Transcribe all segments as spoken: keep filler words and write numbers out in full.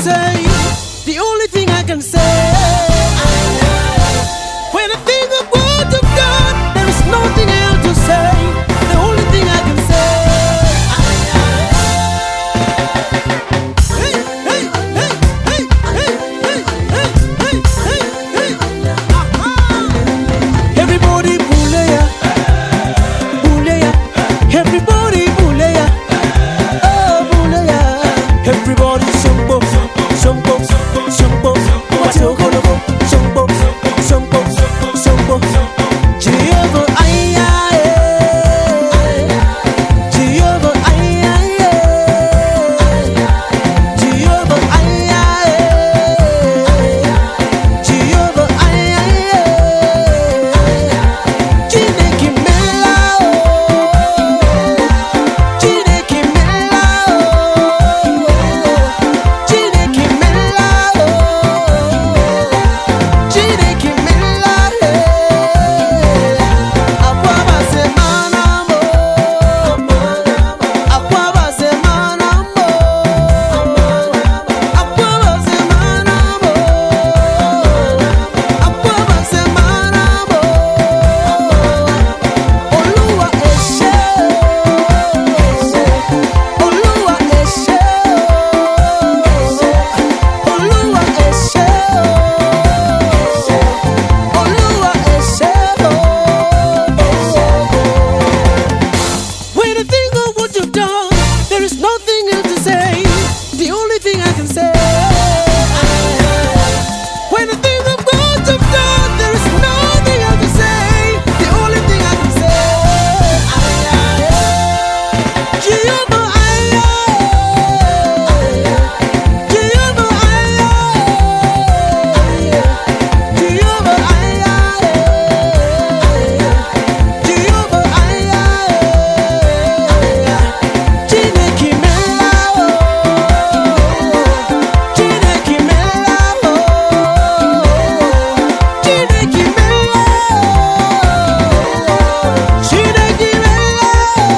say, the only thing I can say, when I think of what you've done, there is nothing else to say. The only thing I can say, hey, hey, hey, hey, hey, hey, hey, hey, hey, hey, uh-huh. Everybody bulaya, bulaya, everybody bulaya, oh bulaya, everybody shombo, shombo, shombo, what's your gonna go, shombo, shombo, shombo, Jehovah, ay ay, Jehovah, ay ay, Jehovah, ay ay, Jehovah, ay ay, Chineke mela o, Chineke mela o, Chineke mela o, Chineke mela e, akwaba semana mo, akwaba semana mo, akwaba semana mo, akwaba semana mo, Olúwa ẹ ṣé, Olúwa ẹ ṣé, Olúwa ẹ ṣé, Olúwa ẹ ṣé. When I think of what you've done, there is nothing else to say. The only thing I can say, when I think of what you've done, there is nothing else to say. The only thing I can say, Jehovah, ay ay, Jehovah, ay ay, Jehovah, ay ay, Jehovah, ay ay, Chineke mela o, Chineke mela o, Chineke mela o, Chineke mela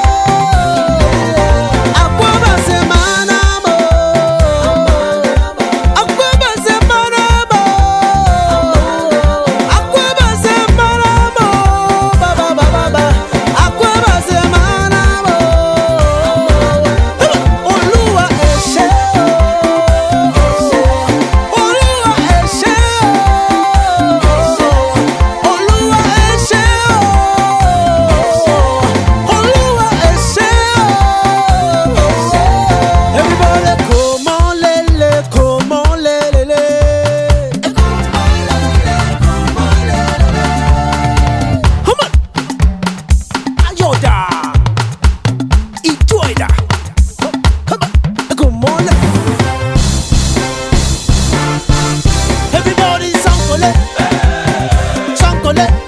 o, akwaba semana mo, akwaba semana mo, akwaba semana mo, ba ba ba ba ba, akwaba semana mo, Olúwa ẹ ṣé o, Olúwa ẹ ṣé o, Olúwa ẹ ṣé o, Olúwa ẹ ṣé o. Everybody come on lele, come on lele, come on, ayoda, ijoida, come on, come on, everybody sankole, sankole.